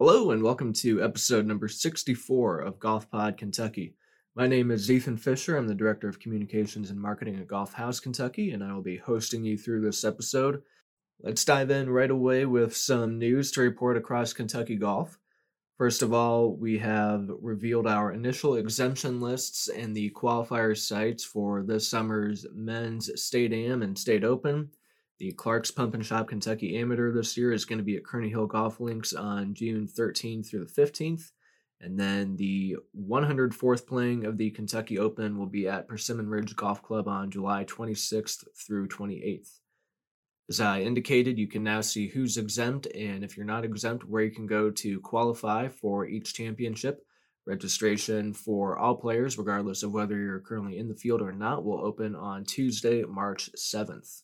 Hello and welcome to episode number 64 of Golf Pod Kentucky. My name is Ethan Fisher. I'm the Director of Communications and Marketing at Golf House Kentucky, and I will be hosting you through this episode. Let's dive in right away with some news to report across Kentucky golf. First of all, we have revealed our initial exemption lists and the qualifier sites for this summer's men's State Am and State Open. The Clark's Pump and Shop Kentucky Amateur this year is going to be at Kearney Hill Golf Links on June 13th through the 15th. And then the 104th playing of the Kentucky Open will be at Persimmon Ridge Golf Club on July 26th through 28th. As I indicated, you can now see who's exempt, and if you're not exempt, where you can go to qualify for each championship. Registration for all players, regardless of whether you're currently in the field or not, will open on Tuesday, March 7th.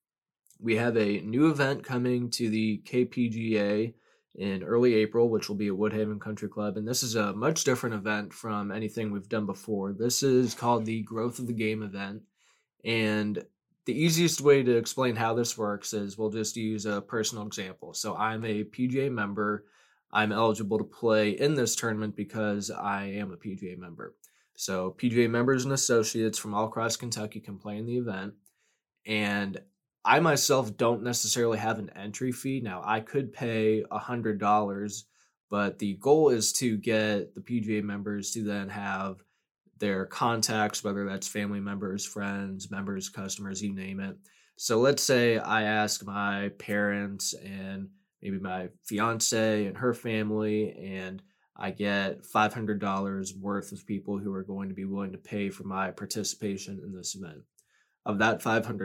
We have a new event coming to the KPGA in early April, which will be at Woodhaven Country Club, and this is a much different event from anything we've done before. This is called the Growth of the Game event, and the easiest way to explain how this works is we'll just use a personal example. So I'm a PGA member. I'm eligible to play in this tournament because I am a PGA member. So PGA members and associates from all across Kentucky can play in the event, and I myself don't necessarily have an entry fee. Now, I could pay $100, but the goal is to get the PGA members to then have their contacts, whether that's family members, friends, members, customers, you name it. So let's say I ask my parents and maybe my fiance and her family, and I get $500 worth of people who are going to be willing to pay for my participation in this event. Of that $500,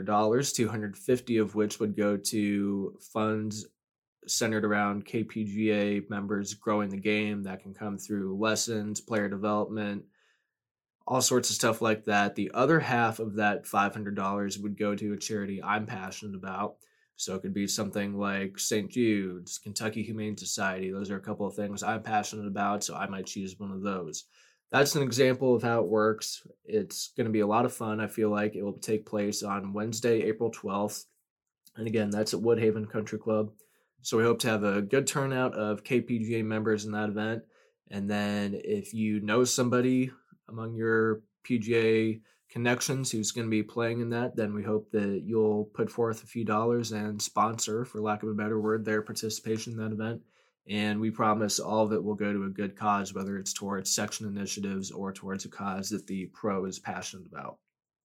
$250 of which would go to funds centered around KPGA members growing the game. That can come through lessons, player development, all sorts of stuff like that. The other half of that $500 would go to a charity I'm passionate about. So it could be something like St. Jude's, Kentucky Humane Society. Those are a couple of things I'm passionate about, so I might choose one of those. That's an example of how it works. It's going to be a lot of fun. I feel like it will take place on Wednesday, April 12th. And again, that's at Woodhaven Country Club. So we hope to have a good turnout of KPGA members in that event. And then if you know somebody among your PGA connections who's going to be playing in that, then we hope that you'll put forth a few dollars and sponsor, for lack of a better word, their participation in that event. And we promise all of it will go to a good cause, whether it's towards section initiatives or towards a cause that the pro is passionate about.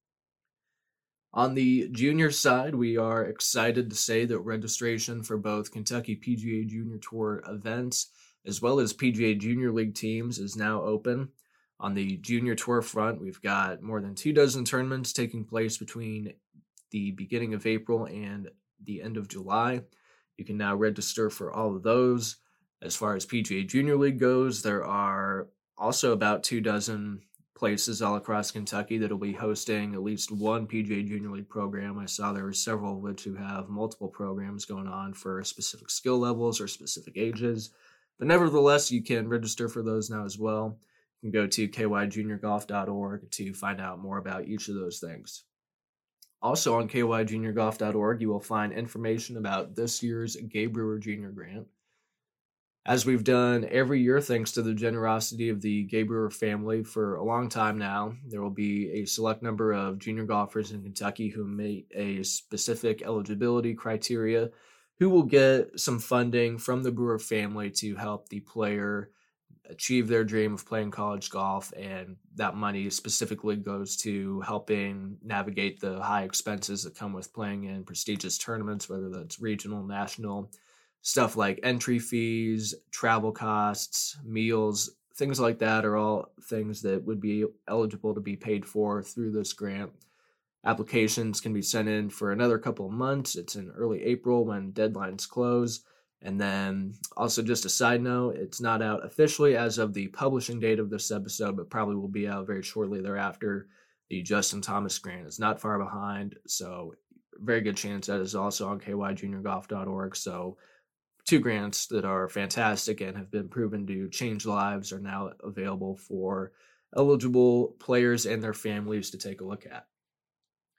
On the junior side, we are excited to say that registration for both Kentucky PGA Junior Tour events as well as PGA Junior League teams is now open. On the Junior Tour front, we've got more than 24 tournaments taking place between the beginning of April and the end of July. You can now register for all of those. As far as PGA Junior League goes, there are also about 24 places all across Kentucky that will be hosting at least one PGA Junior League program. I saw there were several of which who have multiple programs going on for specific skill levels or specific ages. But nevertheless, you can register for those now as well. You can go to kyjuniorgolf.org to find out more about each of those things. Also on kyjuniorgolf.org, you will find information about this year's Gabe Brewer Jr. Grant. As we've done every year, thanks to the generosity of the Gabe Brewer family for a long time now, there will be a select number of junior golfers in Kentucky who meet a specific eligibility criteria who will get some funding from the Brewer family to help the player achieve their dream of playing college golf, and that money specifically goes to helping navigate the high expenses that come with playing in prestigious tournaments, whether that's regional, national. Stuff like entry fees, travel costs, meals, things like that are all things that would be eligible to be paid for through this grant. Applications can be sent in for another couple of months. It's in early April when deadlines close. And then also just a side note, it's not out officially as of the publishing date of this episode, but probably will be out very shortly thereafter. The Justin Thomas grant is not far behind, so very good chance that is also on kyjuniorgolf.org. So 2 grants that are fantastic and have been proven to change lives are now available for eligible players and their families to take a look at.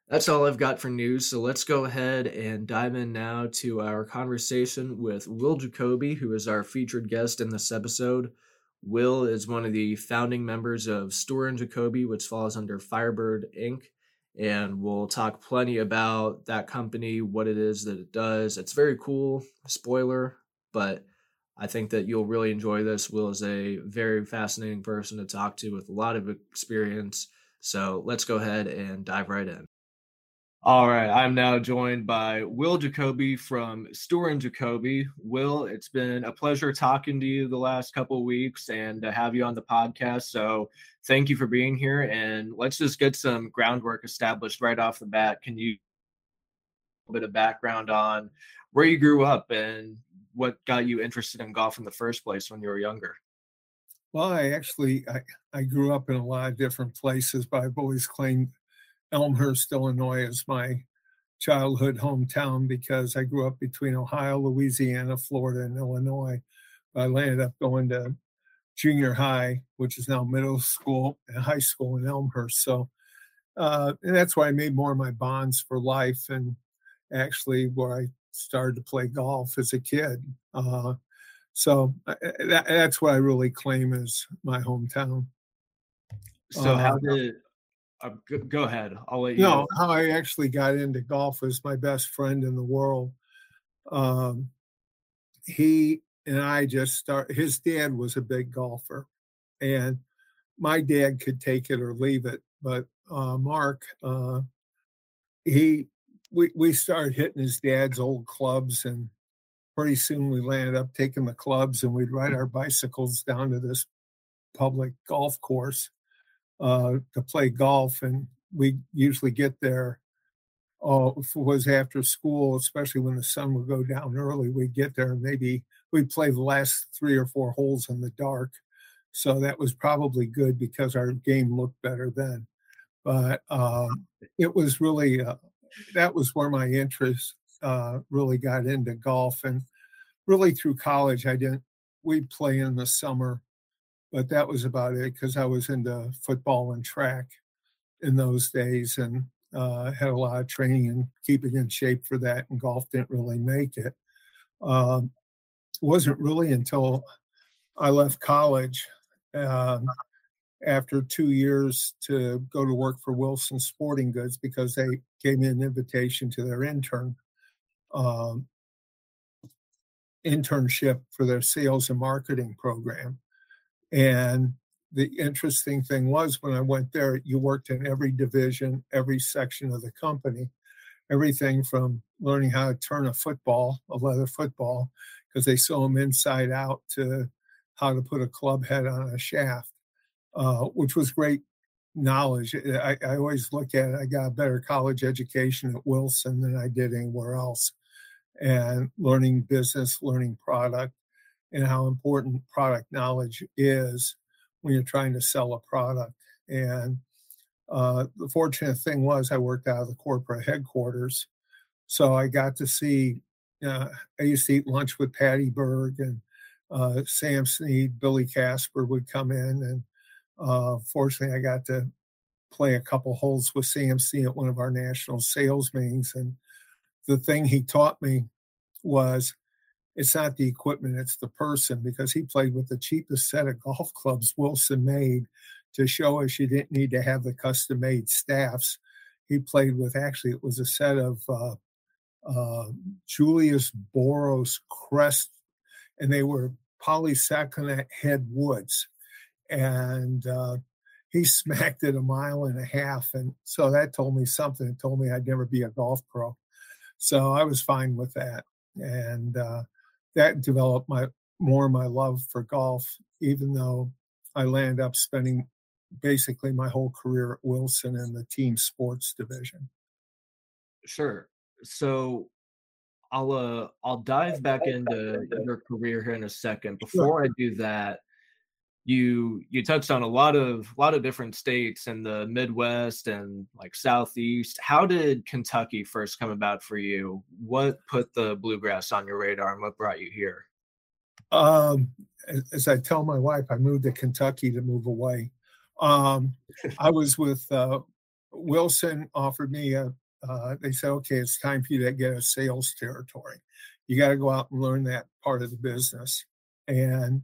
That's all I've got for news. So let's go ahead and dive in now to our conversation with Will Jacoby, who is our featured guest in this episode. Will is one of the founding members of Store and Jacoby, which falls under Firebird Inc. And we'll talk plenty about that company, what it is that it does. It's very cool, spoiler, but I think that you'll really enjoy this. Will is a very fascinating person to talk to with a lot of experience. So let's go ahead and dive right in. All right, I'm now joined by Will Jacoby from Store and Jacoby. Will, it's been a pleasure talking to you the last couple of weeks and to have you on the podcast. So, thank you for being here. And let's just get some groundwork established right off the bat. Can you a bit of background on where you grew up and what got you interested in golf in the first place when you were younger? Well, I grew up in a lot of different places, but I've always claimed Elmhurst, Illinois as my childhood hometown because I grew up between Ohio, Louisiana, Florida, and Illinois. I landed up going to junior high, which is now middle school, and high school in Elmhurst. So, and that's why I made more of my bonds for life, and actually where I started to play golf as a kid. That's what I really claim as my hometown. So, how did go ahead? I'll let you. How I actually got into golf was my best friend in the world. He and I just started. His dad was a big golfer, and my dad could take it or leave it. But Mark, we started hitting his dad's old clubs, and pretty soon we landed up taking the clubs, and we'd ride our bicycles down to this public golf course to play golf, and we usually get there. If it was after school, especially when the sun would go down early, we'd get there and maybe we'd play the last 3 or 4 holes in the dark. So that was probably good because our game looked better then. But it was really that was where my interest really got into golf, and really through college we'd play in the summer, but that was about it because I was into football and track in those days, and had a lot of training and keeping in shape for that, and golf didn't really make it. Wasn't really until I left college after 2 years to go to work for Wilson Sporting Goods because they gave me an invitation to their internship for their sales and marketing program. And the interesting thing was when I went there, you worked in every division, every section of the company, everything from learning how to turn a leather football, because they sew them inside out, to how to put a club head on a shaft, which was great knowledge. I always look at it, I got a better college education at Wilson than I did anywhere else. And learning business, learning product, and how important product knowledge is when you're trying to sell a product. And the fortunate thing was I worked out of the corporate headquarters. So I got to see, I used to eat lunch with Patty Berg and Sam Snead, Billy Casper would come in. And fortunately, I got to play a couple holes with Sam Snead at one of our national sales meetings. And the thing he taught me was it's not the equipment, it's the person, because he played with the cheapest set of golf clubs Wilson made to show us you didn't need to have the custom-made staffs. He played with, actually, it was a set of Julius Boros Crest, and they were polysaccharide head woods. And he smacked it 1.5 miles. And so that told me something. It told me I'd never be a golf pro. So I was fine with that. And that developed my love for golf, even though I landed up spending basically my whole career at Wilson in the team sports division. Sure. So I'll dive back into your career here in a second. Before I do that, you touched on a lot of different states in the Midwest and like Southeast. How did Kentucky first come about for you? What put the bluegrass on your radar and what brought you here? As I tell my wife, I moved to Kentucky to move away. I was with Wilson offered me they said, okay, it's time for you to get a sales territory. You got to go out and learn that part of the business. And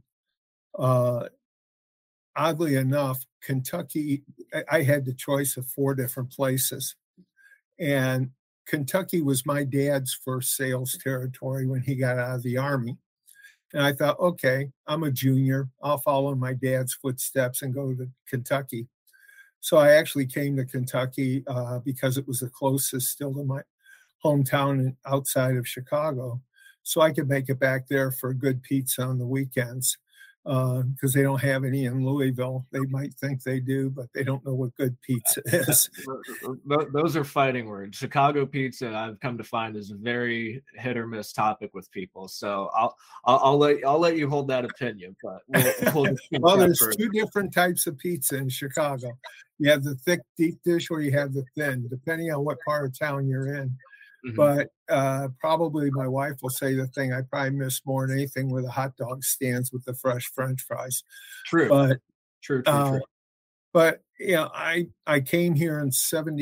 oddly enough, Kentucky, I had the choice of 4 different places. And Kentucky was my dad's first sales territory when he got out of the Army. And I thought, okay, I'm a junior. I'll follow in my dad's footsteps and go to Kentucky. So I actually came to Kentucky because it was the closest still to my hometown outside of Chicago. So I could make it back there for good pizza on the weekends because they don't have any in Louisville. They might think they do, but they don't know what good pizza is. Those are fighting words. Chicago pizza, I've come to find, is a very hit or miss topic with people. So I'll let you hold that opinion. But well, there's 2 different types of pizza in Chicago. You have the thick deep dish, or you have the thin, depending on what part of town you're in. Mm-hmm. But probably my wife will say the thing I probably miss more than anything were the hot dog stands with the fresh French fries. True. But true. But I came here in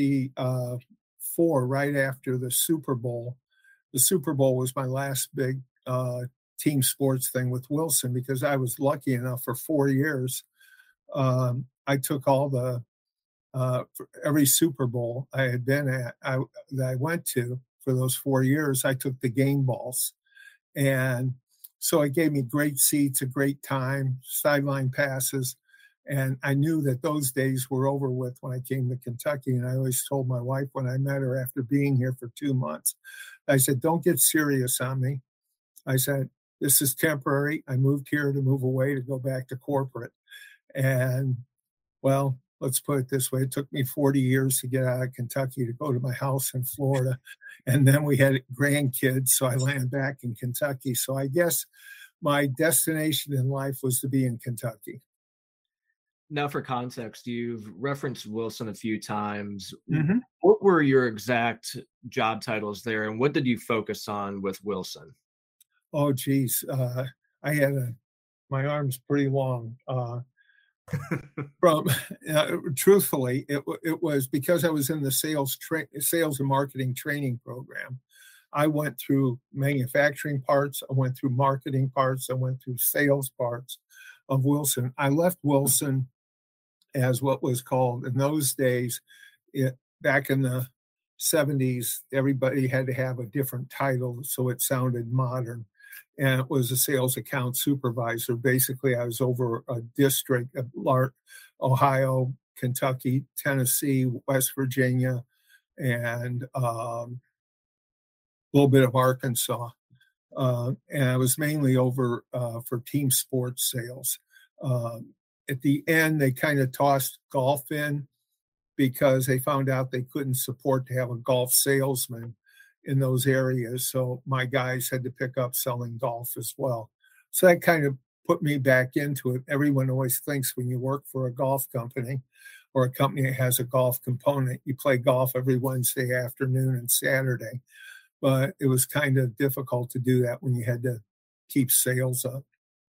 '74, right after the Super Bowl. The Super Bowl was my last big team sports thing with Wilson, because I was lucky enough for 4 years. I took all the for every Super Bowl I had been at, that I went to for those 4 years, I took the game balls. And so it gave me great seats, a great time, sideline passes. And I knew that those days were over with when I came to Kentucky. And I always told my wife when I met her after being here for 2 months, I said, don't get serious on me. I said, this is temporary. I moved here to move away to go back to corporate. And well, let's put it this way. It took me 40 years to get out of Kentucky to go to my house in Florida. And then we had grandkids, so I landed back in Kentucky. So I guess my destination in life was to be in Kentucky. Now, for context, you've referenced Wilson a few times. Mm-hmm. What were your exact job titles there, and what did you focus on with Wilson? Oh, geez. I had my arm's pretty long. Truthfully, it was because I was in the sales and marketing training program. I went through manufacturing parts, I went through marketing parts, I went through sales parts of Wilson. I left Wilson as what was called in those days, back in the 70s, everybody had to have a different title so it sounded modern. And it was a sales account supervisor. Basically, I was over a district of Ohio, Kentucky, Tennessee, West Virginia, and a little bit of Arkansas. And I was mainly over for team sports sales. At the end, they kind of tossed golf in because they found out they couldn't support to have a golf salesman in those areas. So my guys had to pick up selling golf as well. So that kind of put me back into it. Everyone always thinks when you work for a golf company or a company that has a golf component, you play golf every Wednesday afternoon and Saturday. But it was kind of difficult to do that when you had to keep sales up.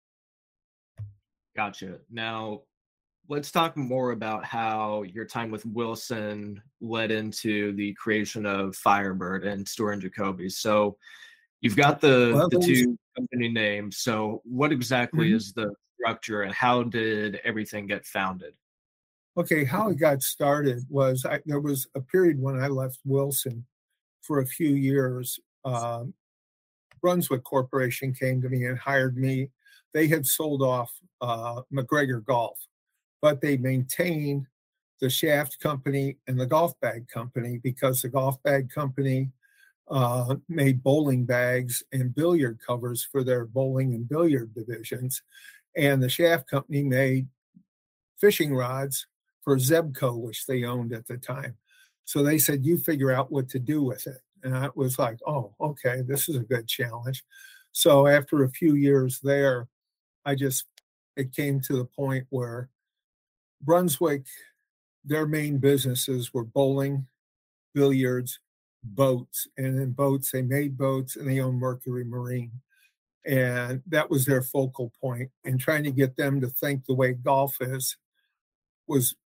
Gotcha. Now, let's talk more about how your time with Wilson led into the creation of Firebird and Stewart & Jacoby. So you've got the 2 company names. So what exactly is the structure, and how did everything get founded? Okay, how it got started was there was a period when I left Wilson for a few years. Brunswick Corporation came to me and hired me. They had sold off McGregor Golf, but they maintained the shaft company and the golf bag company because the golf bag company made bowling bags and billiard covers for their bowling and billiard divisions. And the shaft company made fishing rods for Zebco, which they owned at the time. So they said, you figure out what to do with it. And I was like, oh, okay, this is a good challenge. So after a few years there, it came to the point where Brunswick, their main businesses were bowling, billiards, boats. And in boats, they made boats and they owned Mercury Marine. And that was their focal point. And trying to get them to think the way golf is was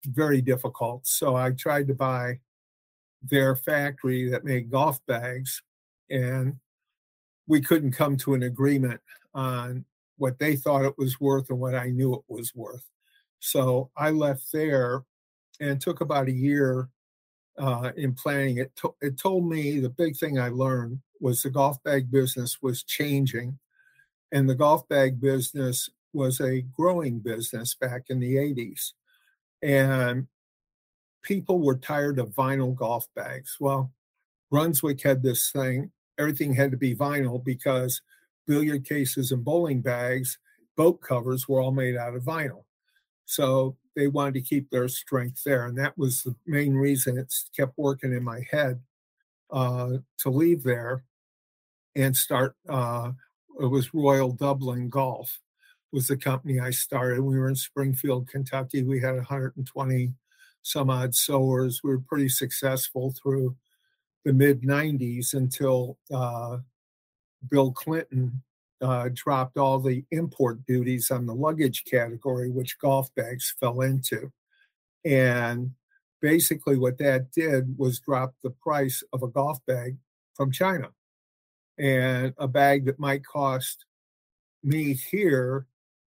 very difficult. So I tried to buy their factory that made golf bags, and we couldn't come to an agreement on what they thought it was worth and what I knew it was worth. So I left there and took about a year in planning. It told me the big thing I learned was the golf bag business was changing, and the golf bag business was a growing business back in the 80s. And people were tired of vinyl golf bags. Well, Brunswick had this thing, everything had to be vinyl because billiard cases and bowling bags, boat covers were all made out of vinyl. So they wanted to keep their strength there. And that was the main reason it's kept working in my head to leave there and start. It was Royal Dublin Golf was the company I started. We were in Springfield, Kentucky. We had 120 some odd sewers. We were pretty successful through the mid 90s until Bill Clinton dropped all the import duties on the luggage category, which golf bags fell into. And basically what that did was drop the price of a golf bag from China. And a bag that might cost me here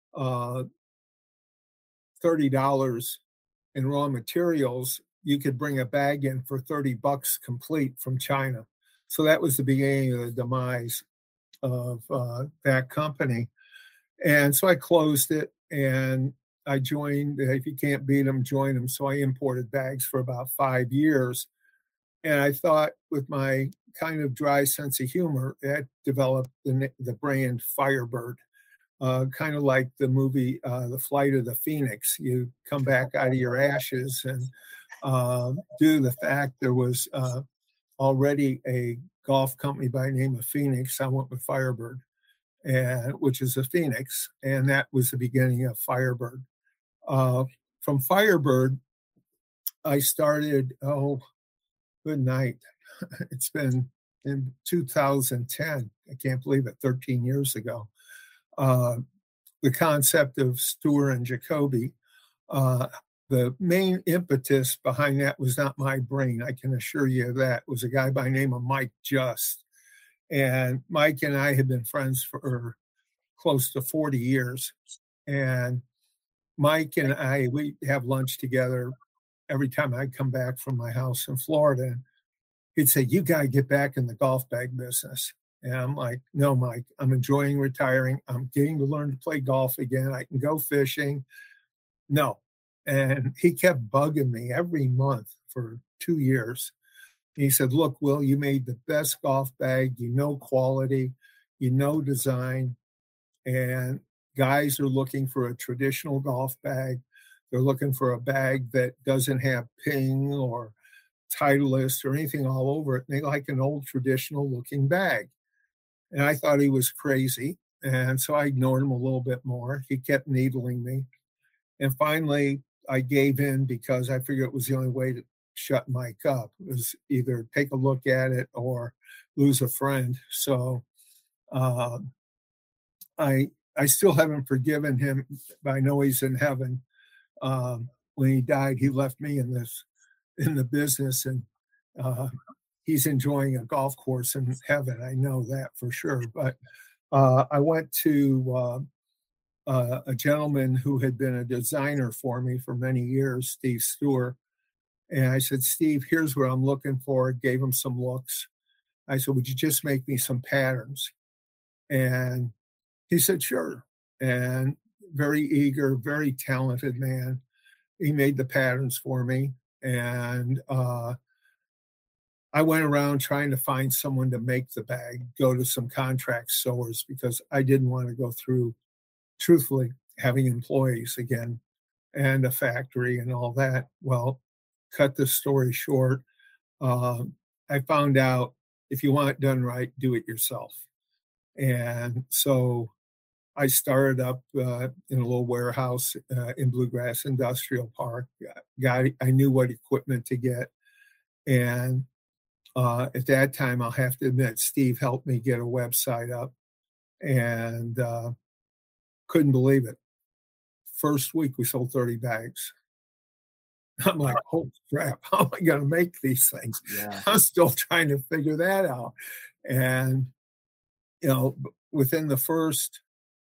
$30 in raw materials, you could bring a bag in for $30 complete from China. So that was the beginning of the demise of that company. And so I closed it and I joined. If you can't beat them, join them. So I imported bags for about 5 years. And I thought with my kind of dry sense of humor, that developed the brand Firebird. Kind of like the movie The Flight of the Phoenix. You come back out of your ashes, and due to the fact there was already a golf company by the name of Phoenix, I went with Firebird, which is a Phoenix, and that was the beginning of Firebird. From Firebird, I started, good night. It's been in 2010. I can't believe it, 13 years ago. The concept of Steuer and Jacoby. The main impetus behind that was not my brain. I can assure you of that. It was a guy by the name of Mike Just. And Mike and I had been friends for close to 40 years. And Mike and I, we have lunch together every time I come back from my house in Florida. He'd say, "You got to get back in the golf bag business." And I'm like, "No, Mike, I'm enjoying retiring. I'm getting to learn to play golf again. I can go fishing." No. And he kept bugging me every month for 2 years. He said, "Look, Will, you made the best golf bag. You know quality, you know design, and guys are looking for a traditional golf bag. They're looking for a bag that doesn't have ping or Titleist or anything all over it. They like an old traditional looking bag." And I thought he was crazy. And so I ignored him a little bit more. He kept needling me. And finally, I gave in because I figured it was the only way to shut Mike up. It was either take a look at it or lose a friend. So I still haven't forgiven him, but I know he's in heaven. When he died, he left me in the business, and he's enjoying a golf course in heaven. I know that for sure. But I went to a gentleman who had been a designer for me for many years, Steve Steuer. And I said, "Steve, here's what I'm looking for." Gave him some looks. I said, "Would you just make me some patterns?" And he said, "Sure." And very eager, very talented man. He made the patterns for me. And I went around trying to find someone to make the bag, go to some contract sewers because I didn't want to go through, truthfully, having employees again and a factory and all that. Well, cut the story short, I found out if you want it done right, do it yourself. And so I started up in a little warehouse in Bluegrass Industrial Park. I knew what equipment to get. And at that time, I'll have to admit, Steve helped me get a website up, and couldn't believe it. First week, we sold 30 bags. I'm like, holy crap, how am I going to make these things? Yeah. I'm still trying to figure that out. And, within the first,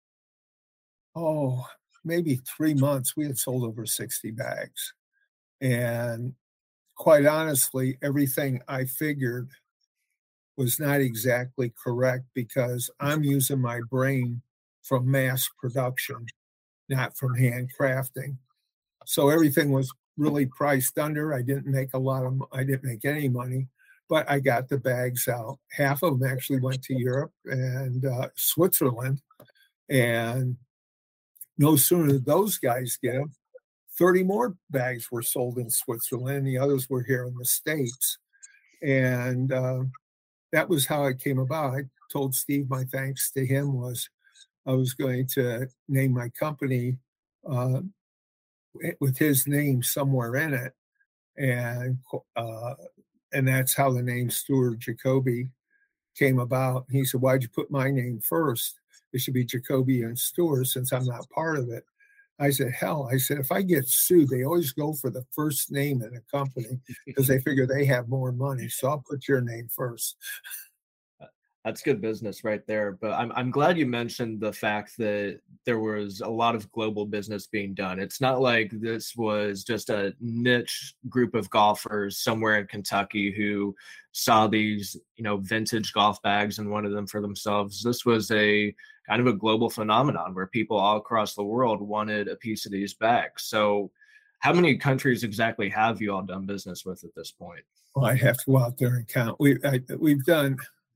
oh, maybe 3 months, we had sold over 60 bags. And quite honestly, everything I figured was not exactly correct because I'm using my brain from mass production, not from handcrafting. So everything was really priced under. I didn't make any money, but I got the bags out. Half of them actually went to Europe and Switzerland. And no sooner did those guys get them, 30 more bags were sold in Switzerland. The others were here in the States. And that was how it came about. I told Steve my thanks to him was I was going to name my company uh, with his name somewhere in it, and uh, and that's how the name Stuart Jacoby came about. He said, "Why'd you put my name first? It should be Jacoby and Stewart since I'm not part of it." I said, "Hell," I said, "if I get sued, they always go for the first name in a company because they figure they have more money. So I'll put your name first." That's good business right there. But I'm glad you mentioned the fact that there was a lot of global business being done. It's not like this was just a niche group of golfers somewhere in Kentucky who saw these, vintage golf bags and wanted them for themselves. This was a kind of a global phenomenon where people all across the world wanted a piece of these bags. So how many countries exactly have you all done business with at this point? Well, I have to go out there and count. We've done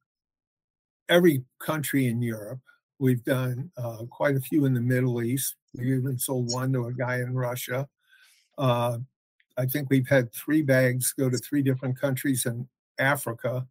every country in Europe. We've done quite a few in the Middle East. We even sold one to a guy in Russia. Uh, I think we've had 3 bags go to 3 different countries in Africa,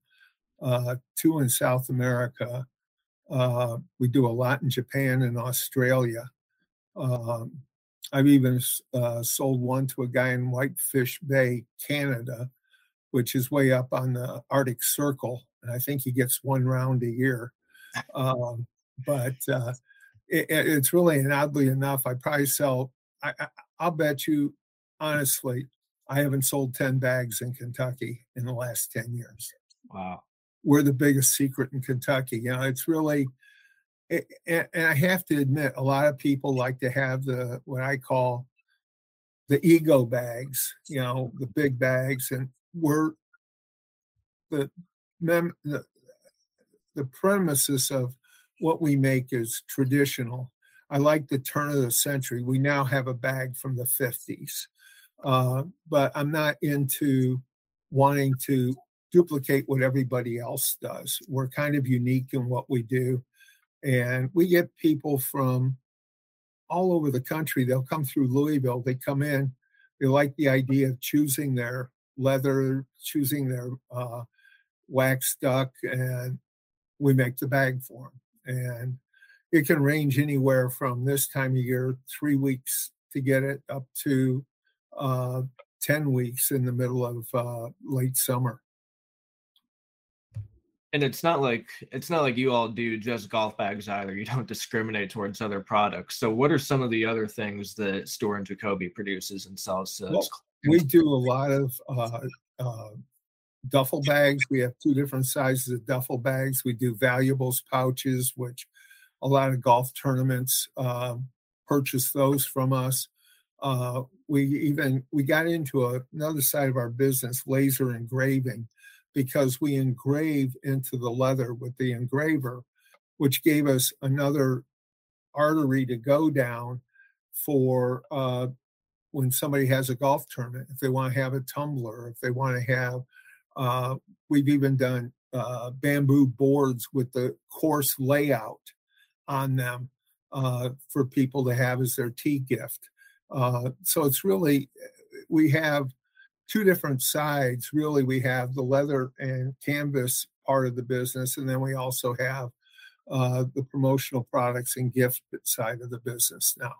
2 in South America. We do a lot in Japan and Australia. Um, I've even sold one to a guy in Whitefish Bay, Canada, which is way up on the Arctic Circle. And I think he gets 1 round a year. Um, but it's really, and oddly enough, I probably sell, I'll bet you, honestly, I haven't sold 10 bags in Kentucky in the last 10 years. Wow. We're the biggest secret in Kentucky. It's really, and I have to admit, a lot of people like to have what I call the ego bags, the big bags, and we're the the premises of what we make is traditional. I like the turn of the century. We now have a bag from the 50s, but I'm not into wanting to duplicate what everybody else does. We're kind of unique in what we do. And we get people from all over the country. They'll come through Louisville. They come in. They like the idea of choosing their leather, choosing their wax duck, and we make the bag for them. And it can range anywhere from this time of year, 3 weeks to get it, up to 10 weeks in the middle of late summer. And it's not like you all do just golf bags either. You don't discriminate towards other products. So what are some of the other things that Store and Jacoby produces and sells to Well, we do a lot of duffel bags. We have 2 different sizes of duffel bags. We do valuables pouches, which a lot of golf tournaments purchase those from us. We got into another side of our business, laser engraving, because we engrave into the leather with the engraver, which gave us another artery to go down for when somebody has a golf tournament, if they want to have a tumbler, if they want to have, we've even done bamboo boards with the course layout on them for people to have as their tea gift. So it's really, we have 2 different sides. Really, we have the leather and canvas part of the business, and then we also have the promotional products and gift side of the business now.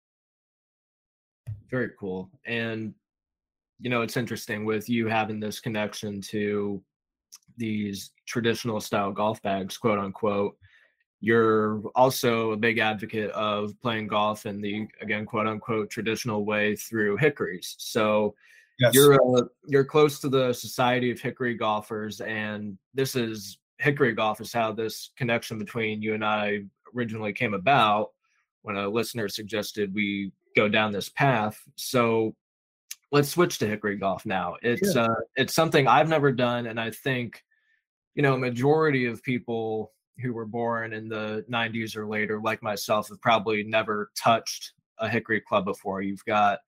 Very cool. And it's interesting with you having this connection to these traditional style golf bags, quote unquote. you're also a big advocate of playing golf in the, again, quote unquote, traditional way through hickories. So Yes. you're close to the Society of Hickory Golfers, and this is hickory golf is how this connection between you and I originally came about when a listener suggested we go down this path. So let's switch to hickory golf now. Sure. It's something I've never done, and I think majority of people who were born in the 90s or later, like myself, have probably never touched a hickory club before. You've got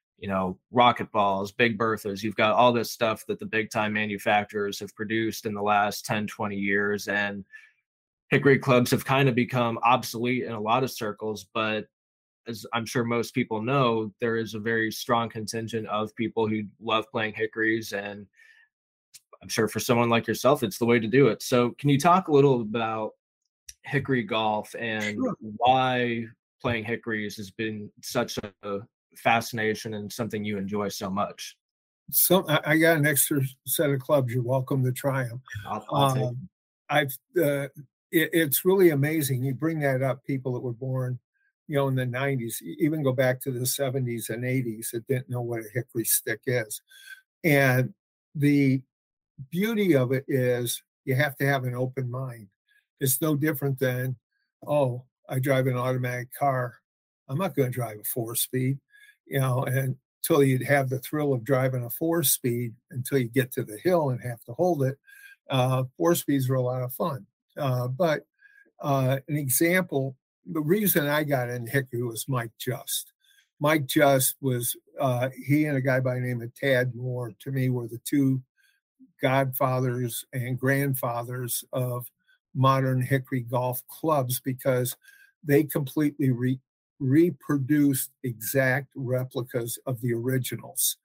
rocket balls, Big Berthas. You've got all this stuff that the big time manufacturers have produced in the last 10, 20 years. And hickory clubs have kind of become obsolete in a lot of circles. But as I'm sure most people know, there is a very strong contingent of people who love playing hickories. And I'm sure for someone like yourself, it's the way to do it. So can you talk a little about hickory golf and Sure. why playing hickories has been such a fascination and something you enjoy so much? So I got an extra set of clubs. You're welcome to try them. I'll take it. I've it's really amazing. You bring that up. People that were born, in the '90s, even go back to the '70s and '80s, that didn't know what a hickory stick is. And the beauty of it is you have to have an open mind. It's no different than, oh, I drive an automatic car. I'm not going to drive a 4-speed, and until you'd have the thrill of driving a 4-speed until you get to the hill and have to hold it. 4-speeds are a lot of fun. But an example, the reason I got in hickory was Mike Just. Mike Just was, he and a guy by the name of Tad Moore, to me, were the two godfathers and grandfathers of modern hickory golf clubs, because they completely reproduced exact replicas of the originals.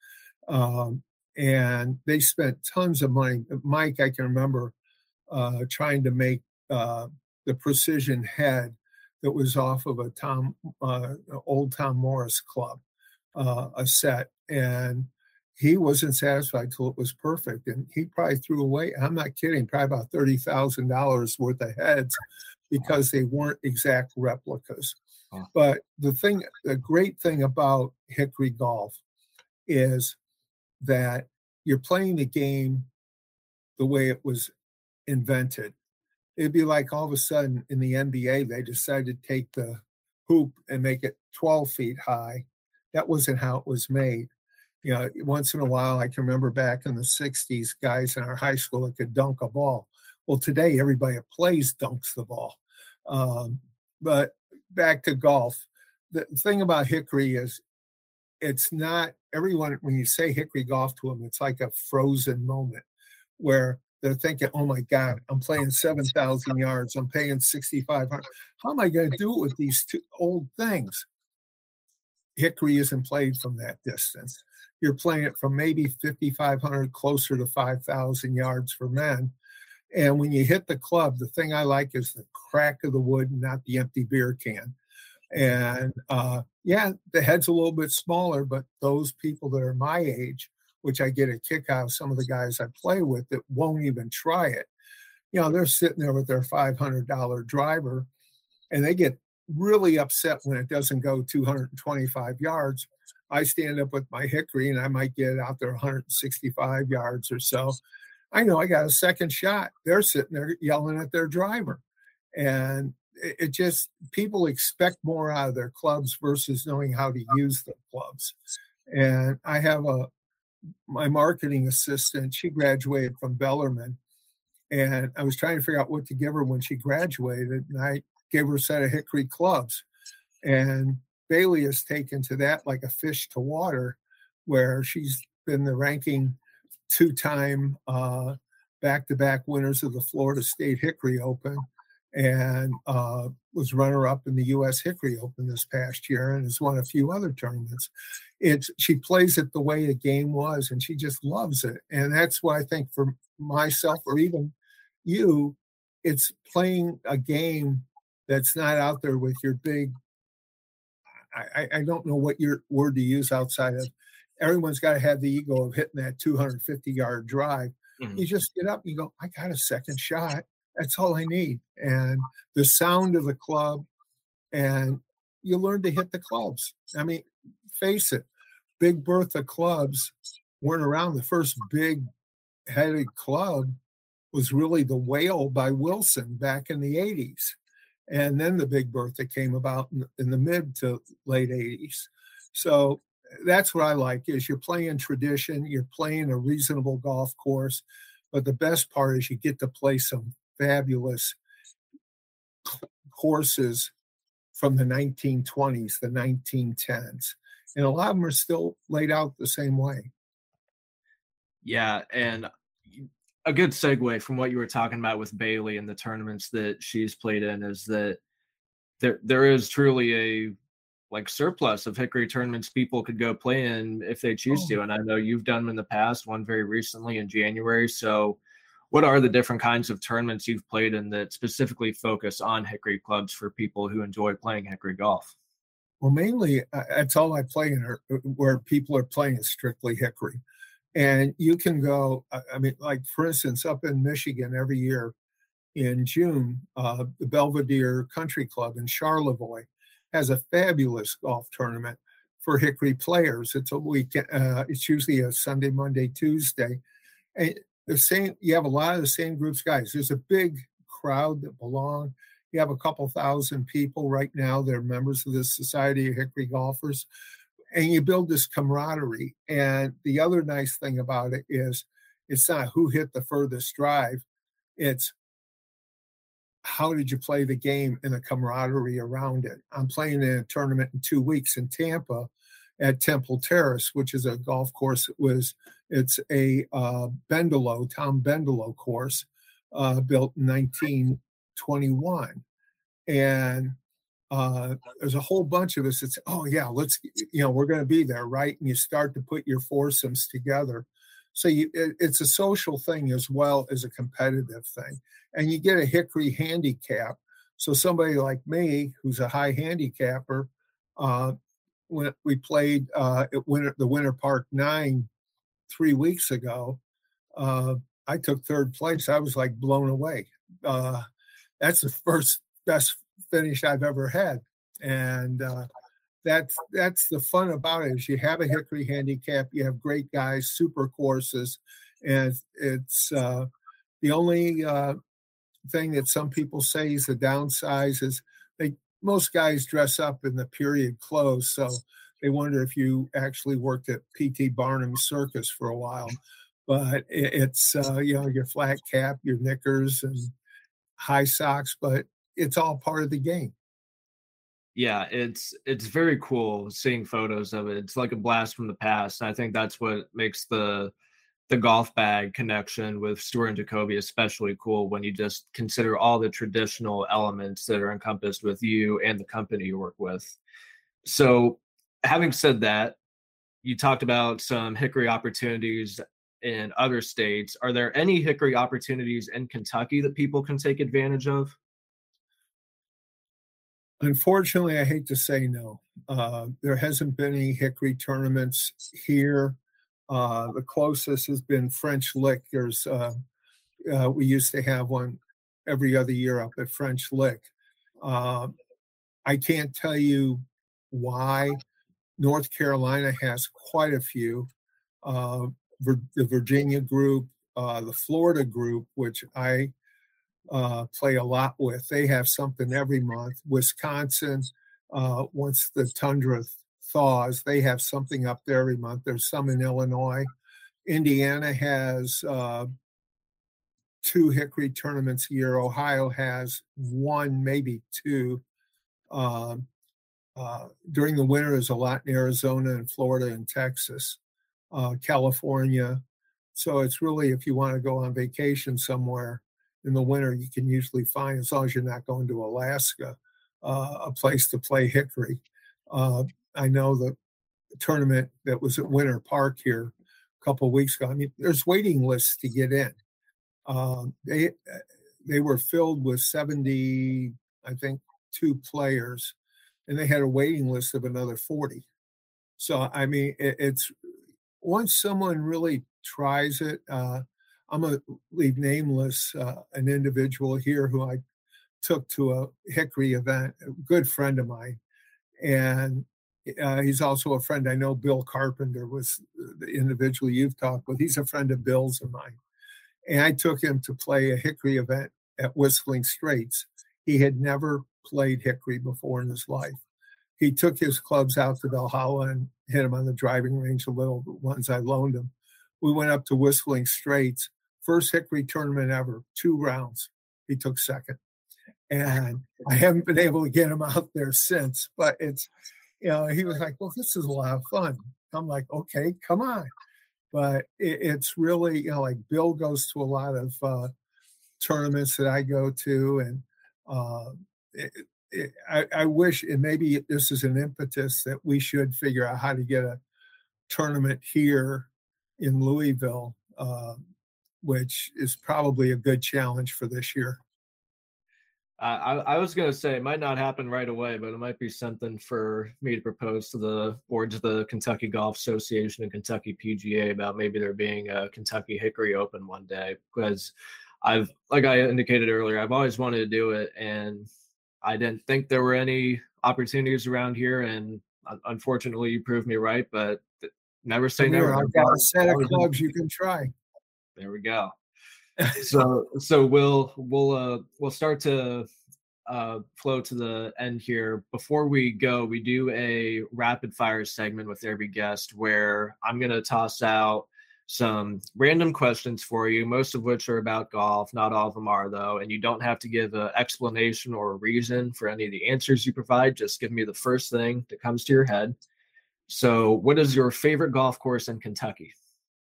And they spent tons of money. Mike, I can remember trying to make the precision head that was off of a old Tom Morris club, a set. And he wasn't satisfied till it was perfect. And he probably threw away, I'm not kidding, probably about $30,000 worth of heads because they weren't exact replicas. But the great thing about hickory golf is that you're playing the game the way it was invented. It'd be like all of a sudden in the NBA, they decided to take the hoop and make it 12 feet high. That wasn't how it was made. Once in a while, I can remember back in the 60s, guys in our high school that could dunk a ball. Well, today, everybody that plays dunks the ball. But back to golf, the thing about hickory is it's not everyone, when you say hickory golf to them, it's like a frozen moment where they're thinking, oh my God, I'm playing 7,000 yards. I'm paying 6,500. How am I going to do it with these two old things? Hickory isn't played from that distance. You're playing it from maybe 5,500 closer to 5,000 yards for men. And when you hit the club, the thing I like is the crack of the wood, not the empty beer can. And the head's a little bit smaller, but those people that are my age, which I get a kick out of some of the guys I play with that won't even try it, they're sitting there with their $500 driver and they get really upset when it doesn't go 225 yards. I stand up with my hickory and I might get out there 165 yards or so. I know I got a second shot. They're sitting there yelling at their driver. And it just, people expect more out of their clubs versus knowing how to use the clubs. And I have my marketing assistant, she graduated from Bellarmine. And I was trying to figure out what to give her when she graduated. And I gave her a set of hickory clubs. And Bailey has taken to that like a fish to water, where she's been the ranking 2-time back-to-back winners of the Florida State Hickory Open, and was runner-up in the U.S. Hickory Open this past year, and has won a few other tournaments. She plays it the way the game was, and she just loves it. And that's what I think for myself, or even you, it's playing a game that's not out there with your big, I don't know what your word to use outside of, everyone's got to have the ego of hitting that 250-yard drive. Mm-hmm. You just get up and you go, I got a second shot. That's all I need. And the sound of the club, and you learn to hit the clubs. I mean, face it, Big Bertha clubs weren't around. The first big headed club was really the Whale by Wilson back in the 80s. And then the Big Bertha came about in the mid to late 80s. So that's what I like is you're playing tradition, you're playing a reasonable golf course, but the best part is you get to play some fabulous courses from the 1920s, the 1910s. And a lot of them are still laid out the same way. Yeah, and a good segue from what you were talking about with Bailey and the tournaments that she's played in is that there is truly a like surplus of Hickory tournaments people could go play in if they choose to. And I know you've done them in the past, one very recently in January. So what are the different kinds of tournaments you've played in that specifically focus on Hickory clubs for people who enjoy playing Hickory golf? Well, mainly that's all I play in where people are playing is strictly Hickory. And you can go, I mean, like for instance, up in Michigan every year in June, the Belvedere Country Club in Charlevoix has a fabulous golf tournament for Hickory players. It's a weekend. It's usually a Sunday, Monday, Tuesday. And the same, you have a lot of the same groups of guys. There's a big crowd that belong. You have a couple thousand people right now that are members of the Society of Hickory Golfers. And you build this camaraderie. And the other nice thing about it is it's not who hit the furthest drive. It's how did you play the game and the camaraderie around it. I'm playing in a tournament in 2 weeks in Tampa at Temple Terrace, which is a golf course. It's a Bendelow, Tom Bendelow course built in 1921. And there's a whole bunch of us. It's, oh yeah, we're going to be there, right? And you start to put your foursomes together. So it's a social thing as well as a competitive thing. And you get a Hickory handicap. So somebody like me, who's a high handicapper, when we played at the Winter Park 9 3 weeks ago, I took third place. I was like blown away. That's the first best finish I've ever had. And that's the fun about it is you have a Hickory handicap, you have great guys, super courses, and it's the only thing that some people say is the downside is most guys dress up in the period clothes, so they wonder if you actually worked at P.T. Barnum's circus for a while. But it's your flat cap, your knickers, and high socks, but it's all part of the game. Yeah, it's very cool seeing photos of it. It's like a blast from the past. And I think that's what makes the golf bag connection with Stewart and Jacoby especially cool when you just consider all the traditional elements that are encompassed with you and the company you work with. So having said that, you talked about some Hickory opportunities in other states. Are there any Hickory opportunities in Kentucky that people can take advantage of? Unfortunately, I hate to say no. There hasn't been any Hickory tournaments here. The closest has been French Lick. We used to have one every other year up at French Lick. I can't tell you why. North Carolina has quite a few. The Virginia group, the Florida group, which I play a lot with. They have something every month. Wisconsin, once the tundra thaws, they have something up there every month. There's some in Illinois. Indiana has 2 Hickory tournaments a year. Ohio has 1, maybe 2. During the winter, there's a lot in Arizona and Florida and Texas, California. So it's really, if you want to go on vacation somewhere in the winter, you can usually find, as long as you're not going to Alaska, a place to play Hickory. I know the tournament that was at Winter Park here a couple of weeks ago. I mean, there's waiting lists to get in. They were filled with 70, I think, 2 players, and they had a waiting list of another 40. So, I mean, it's once someone really tries it, I'm going to leave nameless an individual here who I took to a Hickory event, a good friend of mine. And he's also a friend. I know Bill Carpenter was the individual you've talked with. He's a friend of Bill's and mine. And I took him to play a Hickory event at Whistling Straits. He had never played Hickory before in his life. He took his clubs out to Valhalla and hit them on the driving range, the little ones I loaned him. We went up to Whistling Straits, first Hickory tournament ever, 2 rounds. He took second. And I haven't been able to get him out there since, but it's, he was like, well, this is a lot of fun. I'm like, okay, come on. But it's really, like Bill goes to a lot of tournaments that I go to. And I wish, and maybe this is an impetus that we should figure out how to get a tournament here in Louisville, which is probably a good challenge for this year. I was going to say it might not happen right away, but it might be something for me to propose to the boards of the Kentucky Golf Association and Kentucky PGA about maybe there being a Kentucky Hickory Open one day, because like I indicated earlier, I've always wanted to do it, and I didn't think there were any opportunities around here, and unfortunately you proved me right, but never say never. I've got a set of clubs you can try. There we go. So we'll start to flow to the end here. Before we go, we do a rapid fire segment with every guest where I'm going to toss out some random questions for you, most of which are about golf. Not all of them are, though, and you don't have to give an explanation or a reason for any of the answers you provide. Just give me the first thing that comes to your head. So what is your favorite golf course in Kentucky?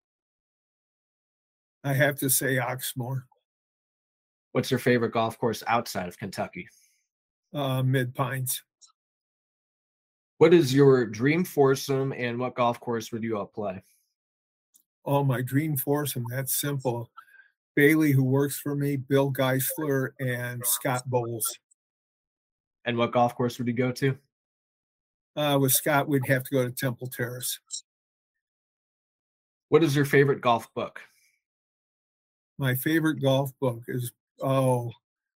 I have to say Oxmoor. What's your favorite golf course outside of Kentucky? Mid Pines. What is your dream foursome, and what golf course would you all play? Oh, my dream foursome, that's simple. Bailey, who works for me, Bill Geisler, and Scott Bowles. And what golf course would you go to? With Scott, we'd have to go to Temple Terrace. What is your favorite golf book? My favorite golf book is, you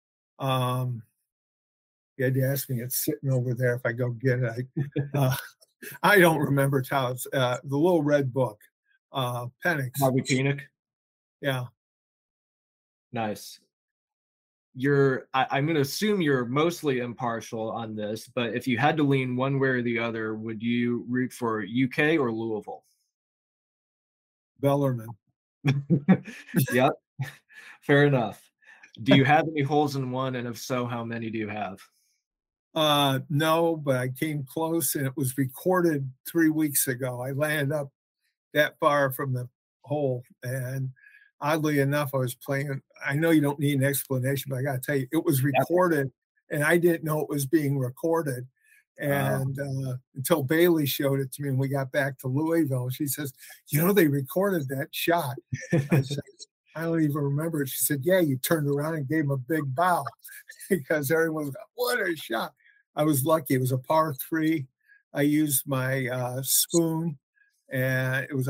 had to ask me, it's sitting over there if I go get it. I don't remember how it's, the little red book, Penix. Harvey Penick? Yeah. Nice. I'm going to assume you're mostly impartial on this, but if you had to lean one way or the other, would you root for UK or Louisville? Bellarmine. Yep. Fair enough. Do you have any holes in one? And if so, how many do you have? No, but I came close, and it was recorded 3 weeks ago. I landed up that far from the hole, and oddly enough, I was playing. I know you don't need an explanation, but I got to tell you, it was recorded, and I didn't know it was being recorded. And until Bailey showed it to me, and we got back to Louisville, she says, they recorded that shot. I said, I don't even remember it. She said, yeah, you turned around and gave him a big bow because everyone was like, what a shot. I was lucky. It was a par 3. I used my spoon, and it was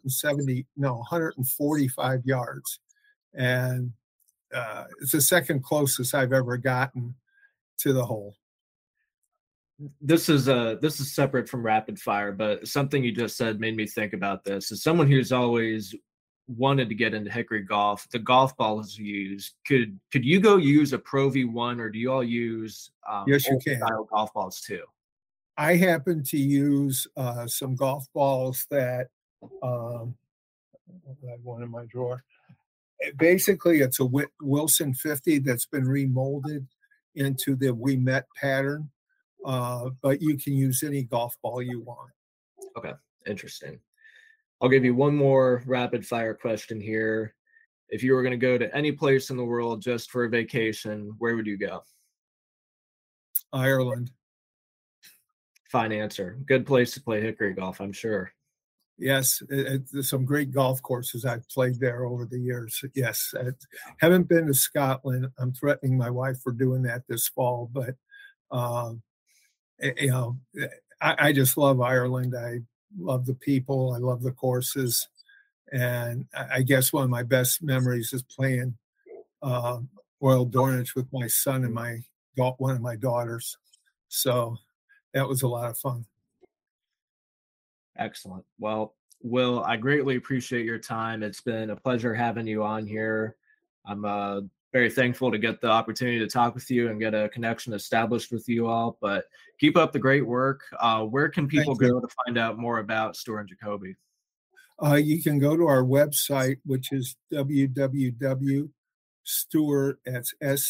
145 yards. And it's the second closest I've ever gotten to the hole. This is separate from rapid fire, but something you just said made me think about this. As someone who's always wanted to get into Hickory golf, the golf balls you use, could you go use a Pro V1, or do you all use yes, you can. Style golf balls too? I happen to use some golf balls that I have one in my drawer. Basically, it's a Wilson 50 that's been remolded into the We Met pattern, but you can use any golf ball you want. Okay, interesting. I'll give you one more rapid fire question here. If you were going to go to any place in the world just for a vacation, where would you go? Ireland. Fine answer. Good place to play Hickory golf, I'm sure. Yes, there's some great golf courses I've played there over the years. Yes, I haven't been to Scotland. I'm threatening my wife for doing that this fall, but I just love Ireland. I love the people. I love the courses. And I guess one of my best memories is playing Royal Dornish with my son and one of my daughters. So that was a lot of fun. Excellent. Well, Will, I greatly appreciate your time. It's been a pleasure having you on here. I'm very thankful to get the opportunity to talk with you and get a connection established with you all. But keep up the great work. Where can people go to find out more about Stewart & Jacoby? You can go to our website, which is www.stewart, that's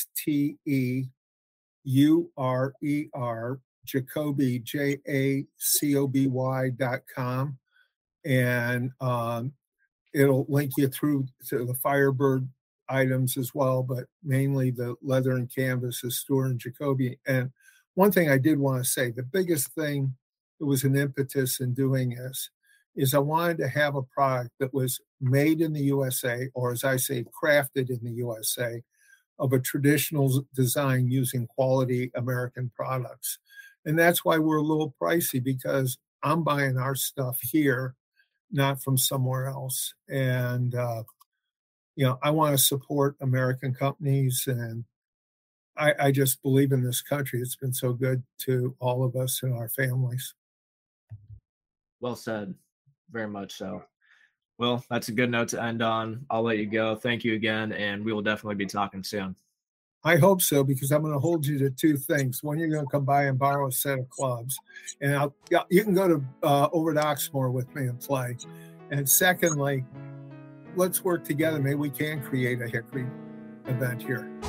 STEURER, Jacoby, JACOBY.com. And it'll link you through to the Firebird items as well, but mainly the leather and canvas is Stewart & Jacoby. And one thing I did want to say, the biggest thing that was an impetus in doing this is I wanted to have a product that was made in the USA, or as I say, crafted in the USA, of a traditional design using quality American products. And that's why we're a little pricey, because I'm buying our stuff here, not from somewhere else. And, I want to support American companies, and I just believe in this country. It's been so good to all of us and our families. Well said. Very much so. Well, that's a good note to end on. I'll let you go. Thank you again, and we will definitely be talking soon. I hope so, because I'm going to hold you to two things. One, you're going to come by and borrow a set of clubs, and you can go to over to Oxmoor with me and play. And secondly, let's work together. Maybe we can create a Hickory event here.